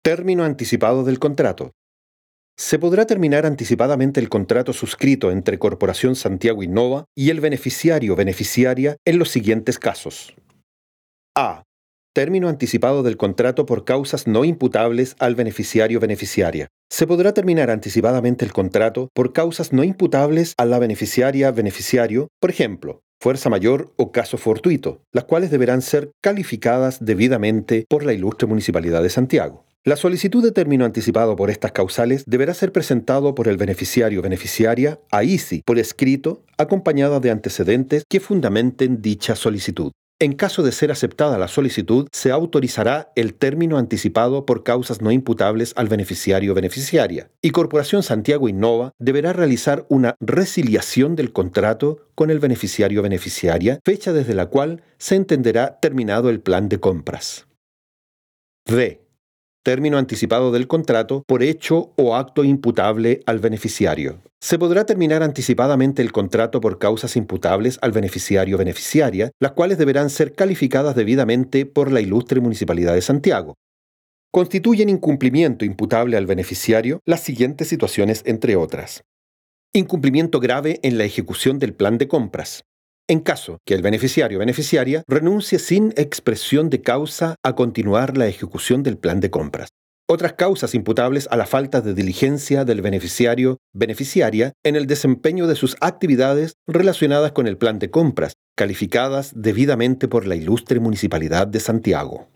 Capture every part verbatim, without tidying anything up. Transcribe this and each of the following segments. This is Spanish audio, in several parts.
Término anticipado del contrato. Se podrá terminar anticipadamente el contrato suscrito entre Corporación Santiago Innova y el beneficiario beneficiaria en los siguientes casos. A. Término anticipado del contrato por causas no imputables al beneficiario beneficiaria. Se podrá terminar anticipadamente el contrato por causas no imputables a la beneficiaria beneficiario, por ejemplo, fuerza mayor o caso fortuito, las cuales deberán ser calificadas debidamente por la Ilustre Municipalidad de Santiago. La solicitud de término anticipado por estas causales deberá ser presentado por el beneficiario beneficiaria a I C I por escrito, acompañada de antecedentes que fundamenten dicha solicitud. En caso de ser aceptada la solicitud, se autorizará el término anticipado por causas no imputables al beneficiario beneficiaria, y Corporación Santiago Innova deberá realizar una resiliación del contrato con el beneficiario beneficiaria, fecha desde la cual se entenderá terminado el plan de compras. D. Término anticipado del contrato por hecho o acto imputable al beneficiario. Se podrá terminar anticipadamente el contrato por causas imputables al beneficiario beneficiaria, las cuales deberán ser calificadas debidamente por la Ilustre Municipalidad de Santiago. Constituyen incumplimiento imputable al beneficiario las siguientes situaciones, entre otras. Incumplimiento grave en la ejecución del plan de compras. En caso que el beneficiario beneficiaria renuncie sin expresión de causa a continuar la ejecución del plan de compras. Otras causas imputables a la falta de diligencia del beneficiario beneficiaria en el desempeño de sus actividades relacionadas con el plan de compras, calificadas debidamente por la Ilustre Municipalidad de Santiago.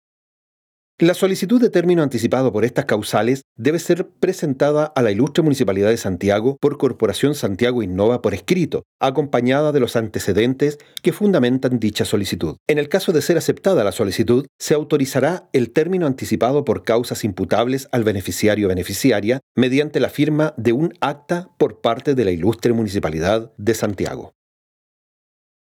La solicitud de término anticipado por estas causales debe ser presentada a la Ilustre Municipalidad de Santiago por Corporación Santiago Innova por escrito, acompañada de los antecedentes que fundamentan dicha solicitud. En el caso de ser aceptada la solicitud, se autorizará el término anticipado por causas imputables al beneficiario beneficiaria mediante la firma de un acta por parte de la Ilustre Municipalidad de Santiago.